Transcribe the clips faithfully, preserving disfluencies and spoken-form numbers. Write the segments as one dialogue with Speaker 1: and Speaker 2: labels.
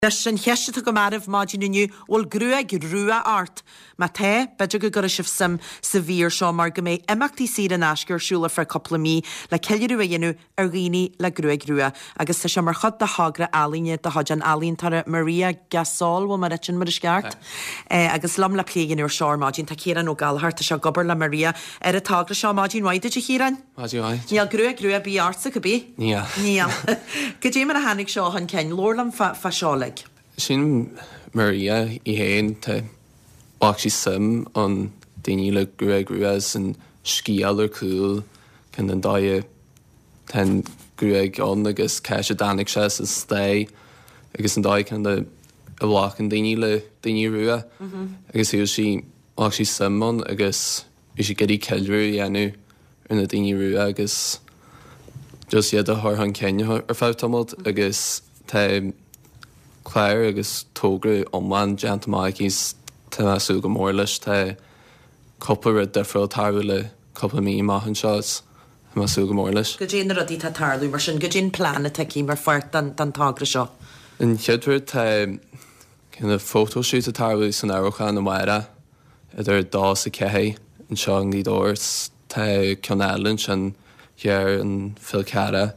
Speaker 1: Leis an cheiste go marh máidín inniu bhfuil grúag ruúa art, má té beidir go gur sibh sam sa bhír seo mar go méid imachtaí siad an ascairsúla fra coppla mí le ceiliú a dhéanú ar ghaoine le grúag ruúa, agus tá sé mar chud de hagra alíne de haid an alín tar Maria Gasol bhfuil mar ritin mar is ceart, agus lam le pléigen ar seoir máidín tá chéan ó galthart a se gobar le Maria ar a tágra seo máidín waide de chéan? Níl grúag ruúa bí artsa go bí?
Speaker 2: Níl.
Speaker 1: Níl. Go dé mar a hanig seo an cein, lórlam fa seála.
Speaker 2: Sin Maria I héin te bach sí sim an daoine le grúa grúas an scíal ar cúil cin an dáie ten grúag an agus ceis a danig sé sa stay agus an dáie cin a bhlach an daoine le daoine ruúa agus hiú sí bach sí sim an agus is sí geirí ceilrú dhéanú ar na daoine ruúa agus just iad a thar an cenne ar fátamad agus te Claire agus tógra omlan gentamachís tá asú go mór leis tá coppa a defriil tarú le coppa mí maithan seás tá asú go mór leis.
Speaker 1: Go dé na rodí tá tarlú mar sin go dé plán a teí mar fart an tágra seo.
Speaker 2: An cheadúir tá cinna photoshoot a tarú san áchan na mara idir dá sa cehé an seo an lídóirs tá Conallan sin hear an filcara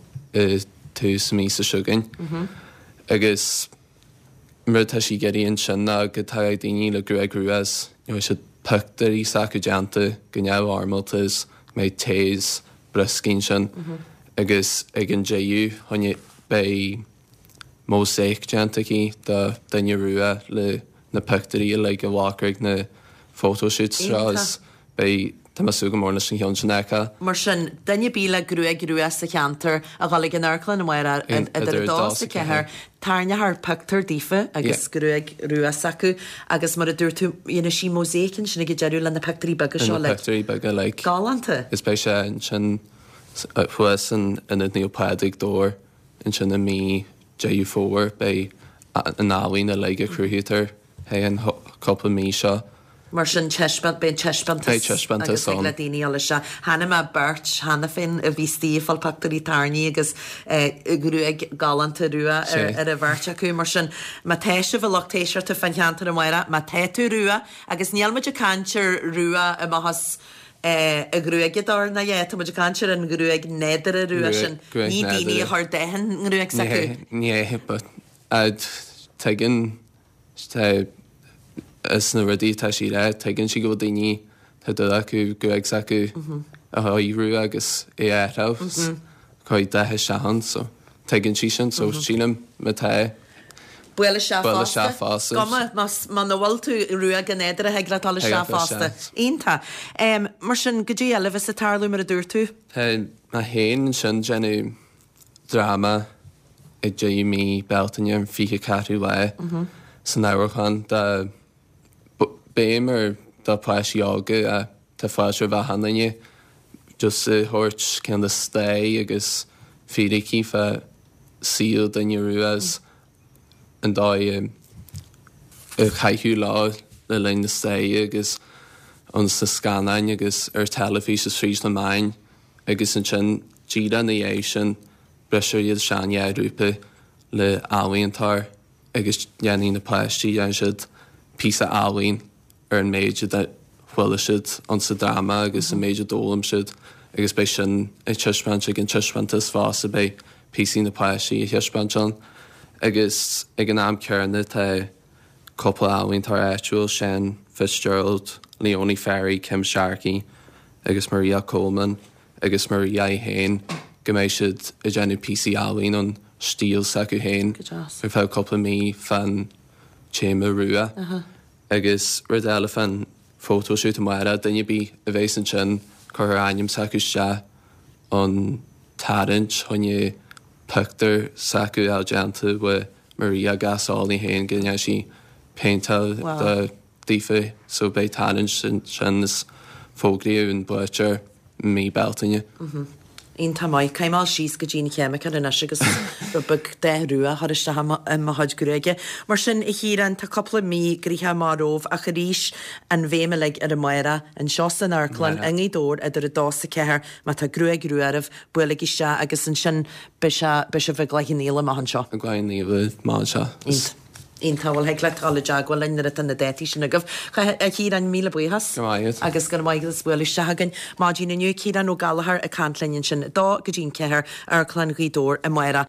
Speaker 2: tú sa mí sa siúgain. Agus mar tá sí geiríonn sin ná go tá daoine le grúa grúas nó sé pectar í sac deanta go neamh armaltas méid téis bruscín sin agus ag an déú thaine bé móséic deantaí de daine ruúa le na pectarí le go bhhacaigh na photoshoot strás bé tá masú go mór leis an cheann sin echa.
Speaker 1: Mar sin daine bí le grúa grúa sa cheantar a ghaigh an airclan na mhair idir dá sa cethir tarne haar pectar dífa agus grúag ruúa sacu agus mar a dúir tú dhéana sí móséicin sinna go dearú le na pectarí baga seo le.
Speaker 2: Na pectarí baga le.
Speaker 1: Galanta.
Speaker 2: Is bé sé an sin fuas an ina neopédig dór an sin na mí déú fór bé an áhain a leige cruúhétar hé an coppla mí seo.
Speaker 1: Mar sin chespant ben chespant agus ag le daoine ala se. Hanna má bert, hanna fin a bhí stífal pactarí tarní agus grú ag galanta ruúa ar a bhairt acu mar sin má téise bh lachtéisiir tá fancheantar a mhaire, má téú ruúa agus níalmuid a cantir ruúa a mahas a grúag dar na dhé, tá muid a cantir an grúag néidir a ruúa sin. Ní daoine a thar dehan grúag sacu.
Speaker 2: Ní, but tegan is na rudí tá sí ré, tegann si go daoine tá do acu go ag sacu a haíhrú agus é éithás chuid dethe sehan, so tegann si sin, so sílam me tá
Speaker 1: Buile se
Speaker 2: fásta.
Speaker 1: Goma, má na bhil tú ruúa gan éidir a heagla tal se fásta. Ínta. Mar sin go dtí eileh sa tarlú mar a dúir tú?
Speaker 2: Tá na héin sin genú drama ag dé mí beltaine an fiche catú le san áhachan de béim ar dá páisí ága a tá fáisir bheit hanaine just a thuirt cin de stay agus fiidicí fe síl daine ruúas an dá a chaithú lá le lein na stay agus an sa scanáin agus ar telefís is frís na main agus an sin díra na dhé sin breisiir iad sean rúpa le áhaontar agus dhéanaí na páistí an siad pí a áhaon ar an méide de bhfuil siad an sa drama agus an méide dólam siad agus bé sin ag tiisbrant ag an tiisbrantas fása bé písaí na páisí a tiisbrant an agus ag an am cearna tá coppla áhaon tar éitiúil Shane Fitzgerald, Leonie Ferry, Kim Sharkey agus Maria Coleman agus Maria Hain go méid siad a déanú písaí áhaon an stíl sacu hain ar fá coppla mí fan chéime ruúa agus rud eile fan photoshoot a mara daine bí a bhééis an sin chuir aim sacu se an tarint chunne pectar sacu algeanta bu Maria Gasol í héin gine sí peintal de dífa so bé tarint sin sin is fógraíú an buir mí beltaine.
Speaker 1: Ín tá maiid caiimáil síos go dtína chéimicha in agus bug dehrúa thuiste haid goréige. Mar sin i híran tá coppla mí gríthe máróh a choríis an bhéime ar a maira an seo san airclan ingédór idir a dása cethir má tá grúa grúarmh buala iste agus an sin be se bheith gleithníile mahan seo.
Speaker 2: A gláinníomh má seo.
Speaker 1: Ín táhfuil heag le tála deaghil leinar an na détí sin agah cí an míle buchas agus go maigad bhfuil segan má dína nniu cí an ó galahar a cantlinn sin dá go dtín cethir ar chlangaí dór a maira